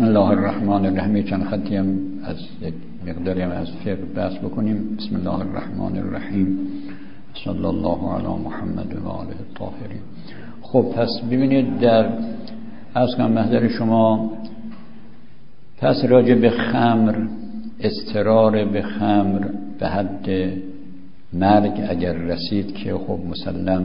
بسم الله الرحمن الرحیم. چند خطی هم از مقداری هم از فقه بحث بکنیم. بسم الله الرحمن الرحیم. صلی الله علی محمد و آله الطاهرین. خب پس ببینید در اصلا محضر شما پس راجع به خمر، اضطرار به خمر به حد مرگ اگر رسید که خب مسلم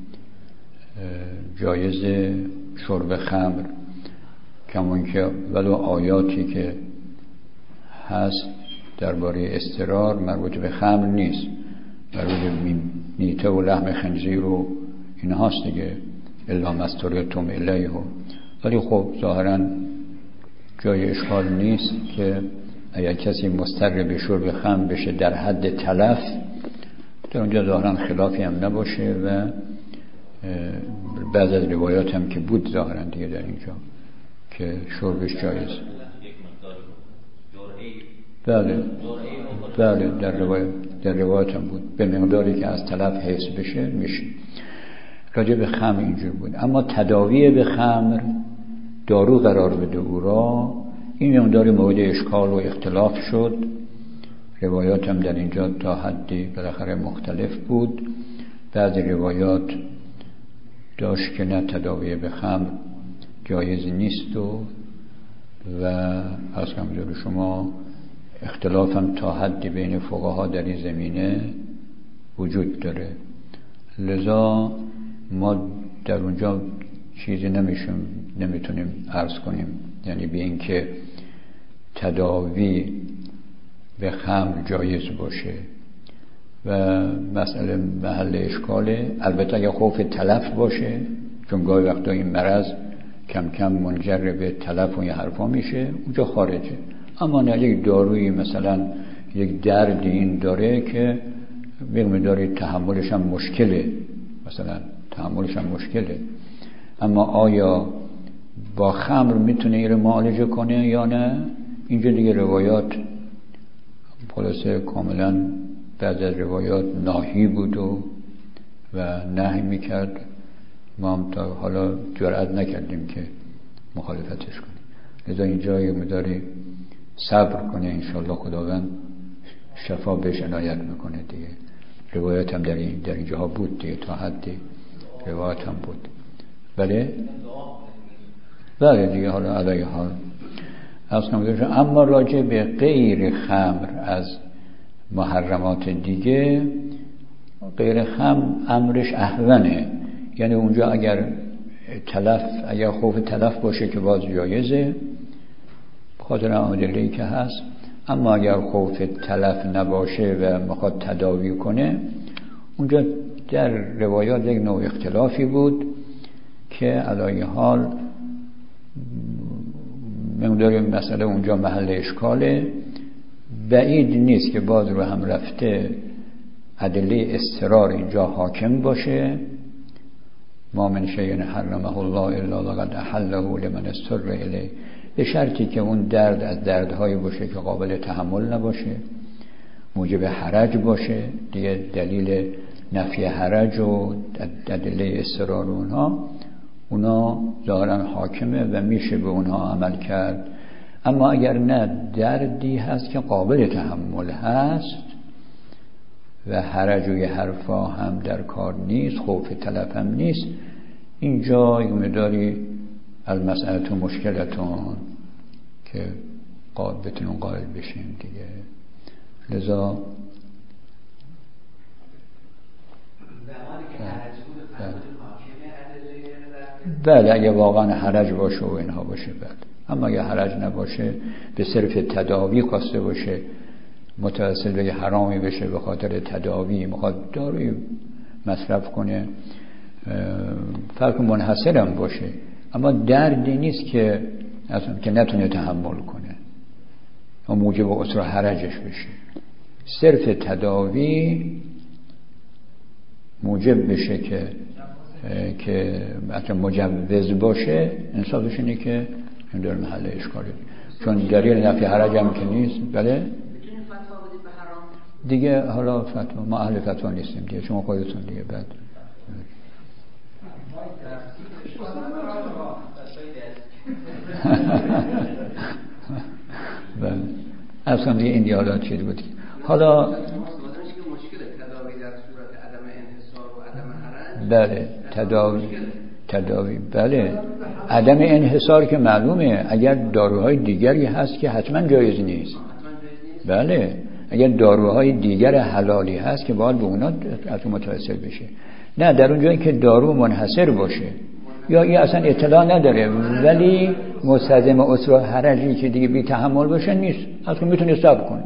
جایز شرب خمر، کمون که ولو آیاتی که هست درباره اضطرار مربوط به خمر نیست، مربوط به میته و لحم خنزیر و این هاست دیگه، الا مستورتم الیه. ولی خب ظاهرا جای اشکال نیست که اگر کسی مضطر به شرب خمر بشه در حد تلف، در اونجا ظاهرا خلافی هم نباشه و بعض از روایات هم که بود ظاهرا دیگه در اینجا که شربش جایز. بله در روایات هم بود به مقداری که از تلف حیث بشه میشه. راجع به خمر اینجور بود. اما تداوی به خمر، دارو قرار بده او را، این مقداری مورد اشکال و اختلاف شد. روایات هم در اینجا تا حدی بالاخره مختلف بود. بعضی روایات داشت که نه، تداوی به خمر جایز نیست و از همجور شما اختلاف هم تا حدی بین فقها در این زمینه وجود داره. لذا ما در اونجا چیزی نمیتونیم عرض کنیم، یعنی به این که تداوی به خمر جایز باشه و مسئله محل اشکاله. البته اگه خوف تلف باشه، چون گاهی وقتا این مرض کم کم منجر به تلف و این حرفا میشه، اونجا خارجه. اما نه یک دارویی مثلا یک دردی این داره که مقداری تحملش هم مشکله، مثلا تحملش هم مشکله، اما آیا با خمر میتونه این رو معالجه کنه یا نه؟ اینجا دیگه روایات خلاصه کاملا بعض از روایات ناهی بود و نهی میکرد. ما هم تا حالا جرأت نکردیم که مخالفتش کنیم. لذا اینجا یه مقداری صبر کنه، انشالله خداوند شفا بهش عنایت میکنه دیگه. روایات هم در اینجاها بود دیگه، تا حدی روایات هم بود. بله دیگه. حالا علیه حال اما راجع به غیر خمر از محرمات دیگه، غیر خمر امرش اهونه، یعنی اونجا اگر خوف تلف باشه که باز جایزه بخاطر عادله‌ای که هست. اما اگر خوف تلف نباشه و میخواد تداوی کنه، اونجا در روایات یک نوع اختلافی بود که علیه حال مقدار مسئله اونجا محل اشکاله. بعید نیست که باز رو هم رفته ادله اضطرار اینجا حاکم باشه. ما من شیء حرمه الله الا لقد احله لمن اضطر الیه، به شرطی که اون درد از دردهایی باشه که قابل تحمل نباشه، موجب حرج باشه. دیگه دلیل نفی حرج و ادله اضطرار اونا ظاهرا حاکمه و میشه به اونها عمل کرد. اما اگر نه، دردی هست که قابل تحمل هست و حرج و یه حرفا هم در کار نیست، خوف تلف هم نیست، اینجا یک مقداری از مسئله مشکلتون که بتونون قائل بشیم دیگه. لذا بله اگه واقعا حرج باشه و اینها باشه بله. اما اگه حرج نباشه، به صرف تداوی خواسته باشه، متوسل به حرامی بشه به خاطر تداوی، میخواد داروی مصرف کنه، فرق منحصر هم باشه، اما دردی نیست که اصلا که نتونه تحمل کنه و موجب عسر حرجش بشه. صرف تداوی موجب بشه که مثلا مجوز باشه، انصافش اینه که این در محل اشکالی، چون دلیل نفی حرج هم که نیست. بله دیگه. حالا فتوا، ما اهل فتوا نیستیم دیگه، شما خودتون دیگه. بعد اصلا این دیالات چیز بود. حالا بله تداوی بله عدم انحصار که معلومه. اگر داروهای دیگری هست که حتما جایز نیست، بله اگر داروهای دیگر حلالی هست که باید به اونا از متوسل بشه. نه در اون جایی که دارو منحصر باشه یا این اصلا اطلاع نداره ولی مستلزم اسره حرجی که دیگه بی تحمل باشه نیست، اصلا میتونه صبر کنه.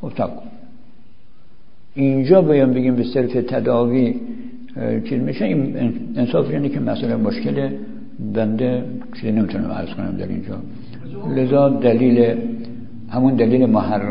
اینجا باید بگیم به صرف تداوی چیز میشه. این انصاف اینه که مسئله مشکل بنده چیزی نمیتونم عرض کنم در اینجا. لذا همون دلیل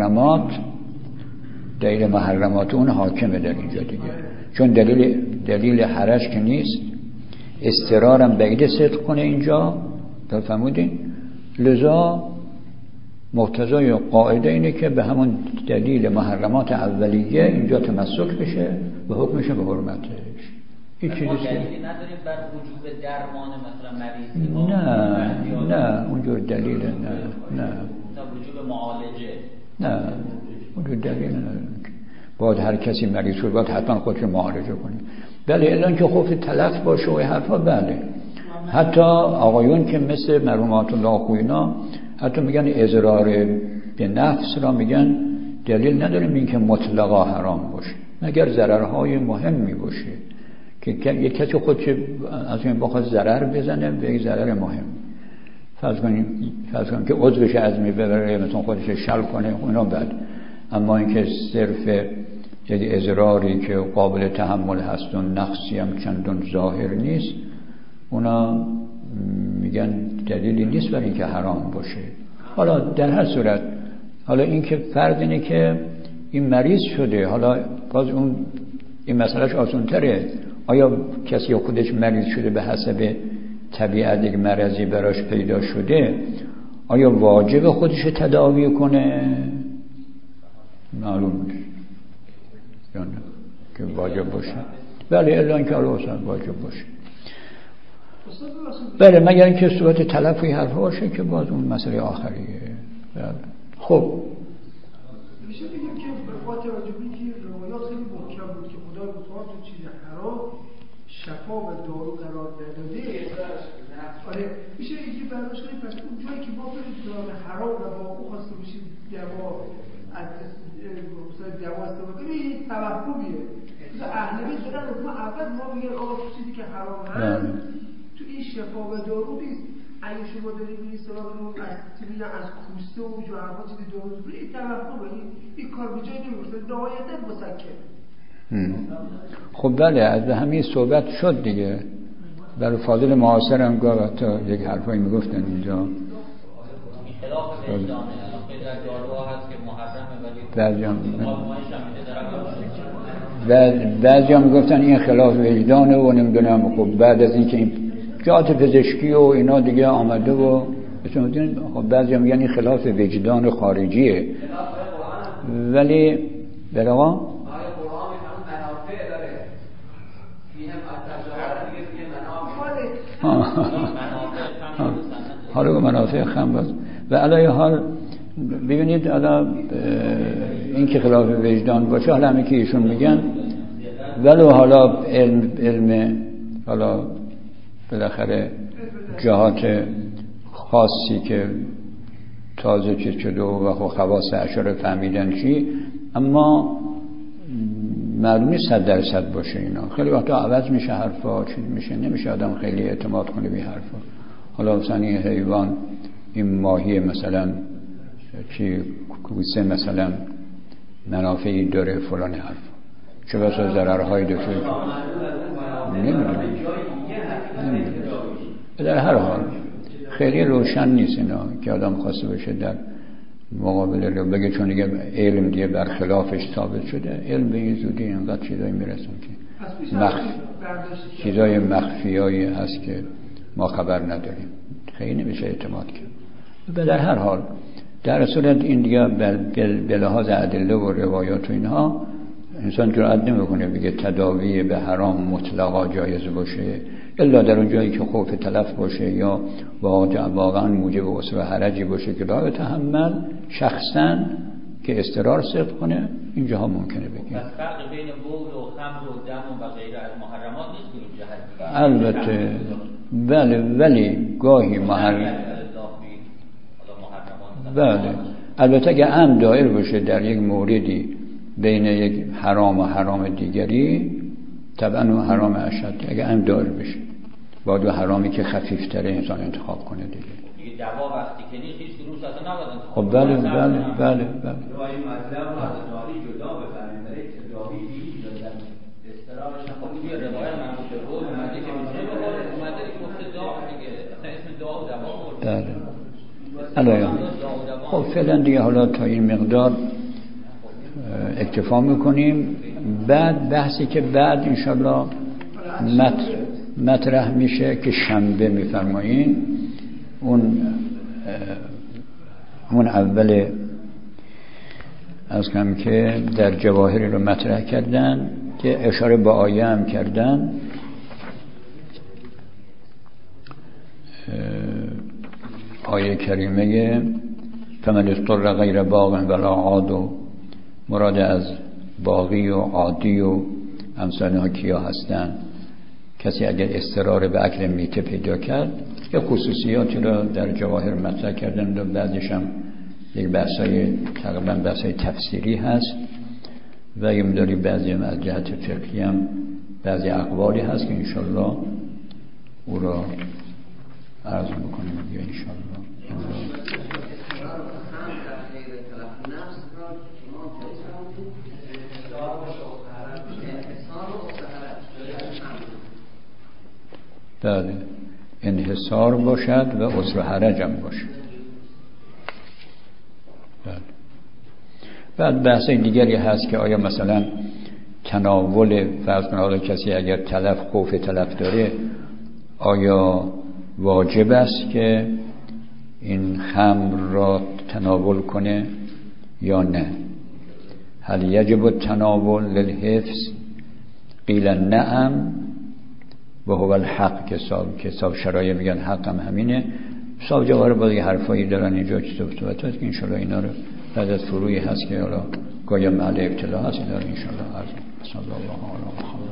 محرمات اون حاکمه در اینجا دیگه، چون دلیل حرج که نیست، استرارم بعید صدق کنه اینجا، در فهمودین؟ لذا مقتضای قاعده اینه که به همون دلیل محرمات اولیه اینجا تمسک بشه و حکمشه به حرمتش. این چیزی دلیلی نداریم بر وجوب درمان مثلا مریضی؟ نه اونجور دلیل نه وجوب معالجه نه اونجور دلیل نداره. باید هر کسی مریض شد باید حتما خودش معالجه کنه. بله الان که خوف تلف باشه و حرفا بله. حتی آقایون که مثل مرحومات الله خوینا حتی میگن اضرار به نفس را میگن دلیل نداریم این که مطلقا حرام باشه مگر ضررهای مهمی باشه که یک کسی خودش از این بخواد ضرر بزنه به یک ضرر مهم. فرض کنیم که عضوش عظمی ببره مثلا خودش شل کنه اونا بعد. اما اینکه صرف یک اضراری که قابل تحمل هست و نقصی هم چندان ظاهر نیست، اونا میگن دلیلی نیست برای اینکه حرام باشه. حالا در هر صورت حالا اینکه فرض اینه که این مریض شده، حالا باز اون این مسئلهش آسان‌تره. آیا کسی خودش مریض شده به حسب طبیعت یک مرضی براش پیدا شده، آیا واجب خودش تداوی کنه؟ معلوم نیست یا نه که واجب باشه. بله الا اینکه اصلا واجب باشه. بله مگر اینکه صورت تلفی حرف باشه که باز اون مسئله آخریه. بله. خب میشه بگیم که به خاطر راجبی که روایات خیلی محکم بود که خدا متعال تو چیز حرام شفا و دارو قرار نداده. آره میشه یکی برداشت کنیم پس اون جایی که ما برید دارو حرام و با اون خواسته باشید دوا استفاده کنیم این توقفیه. اهل بیت دارن ما اول ما میگن آقا چیزی که حرام هست تو این شفا و دارو نیست. اگه شما دارید این سراغ از کوسته و جوهرها چیزی درست کنید این توقفه این کار به جای نمیرسه نهایتا مسکن. خب بله از همین صحبت شد دیگه. برای فاضل معاصر هم گاه حتی یک حرفایی میگفتن اینجا خلاف وجدانه. در داروها هست که محرمه بعضی هم میگفتن این خلاف وجدانه و نمیدونم. خب بعد از اینکه این جهات پزشکی و اینا دیگه آمده و خب بعضی هم میگن این خلاف وجدان خارجیه ولی برای حالا به منافع خم باز و علیه حال ببینید حالا این که خلاف وجدان باشه حالا همه که ایشون میگن ولو حالا علم حالا بالاخره جهات خاصی که تازه چیز شده و خواص اشاره فهمیدن چی، اما معلومی 100% باشه. اینا خیلی وقتا عوض میشه حرفا، چیز میشه، نمیشه آدم خیلی اعتماد کنه به حرفا. حالا مثلا این حیوان این ماهی مثلا چی کوسه مثلا منافعی داره فلان حرفا، چه بسا ضررهایی داشته نمیدونم. در هر حال خیلی روشن نیست اینا که آدم خواسته بشه در مقابل رو بگه چون دیگه علم دیگه برخلافش ثابت شده. علم به این زودی اینقدر چیزایی میرسن که چیزای مخفیایی هست که ما خبر نداریم، خیلی نمیشه اعتماد کرد. در هر حال در صورت این دیگه به لحاظ ادله و روایات و اینها انسان جرئت نمیکنه بگه تداوی به حرام مطلقا جایز باشه الا در اون جایی که خوف تلف باشه یا واقعا موجب عسر و حرجی باشه که لا تحمل. شخصا که اضطرار صدق کنه اینجاها ممکنه بگیم. پس فرق بین بول و خمر و دم و غیره از محرمات نیست که البته بله، ولی گاهی بله البته اگه عمد دایر باشه در یک موردی بین یک حرام و حرام دیگری، طبعا اون حرام اشد. اگه عمد دایر بشه با دو حرامی که خفیفتره انسان انتخاب کنه دیگه. دوا وقتی که نیست هیچ روز اصلا نباید. خب بله بله بله بله. روای مطلب و از داری جدا بفهمیم، برای تداوی دیگه دادن استرارش خب توی روایت مربوط به بود اومده که میشه بخوره، اومده که گفته داغ دیگه، اصلا اسم داغ دوا بله. الان خب فعلا دیگه حالا تا این مقدار اکتفا میکنیم. بعد بحثی که بعد انشالله مطرح میشه که شنبه میفرمایین، اون اول از کم که در جواهری رو مطرح کردن که اشاره به آیه هم کردن. آیه کریمه فمن اضطر غیر باغ ولا عاد، و مراد از باغی و عادی و امثال ها کیا هستن؟ کسی اگر اضطرار به اکل میته پیدا کرد، که خصوصیاتی را در جواهر مطرح کردن و بعدش هم یک بحثای تقریبا بحثای تفسیری هست و یه مداری بعضی هم از جهت فقهی هم بعضی اقوالی هست که انشالله او را عرض بکنیم دیگه انشالله. بله انحصار باشد و عسر و حرج هم باشد. بله. بعد بحث دیگری هست که آیا مثلا تناول فرض کنید کسی اگر خوف تلف داره آیا واجب است که این خمر را تناول کنه یا نه؟ هل یجب التناول للحفظ؟ قیل نعم و هو الحق. که صاحب شرایع میگن حق هم همینه. صاحب جواهر باید حرفایی دارن اینجا که صحبت هست که انشالله اینا رو بعد از فروعی هست که حالا گاهی محل ابتلا هست اینا رو انشالله عرض. صلی الله علیه و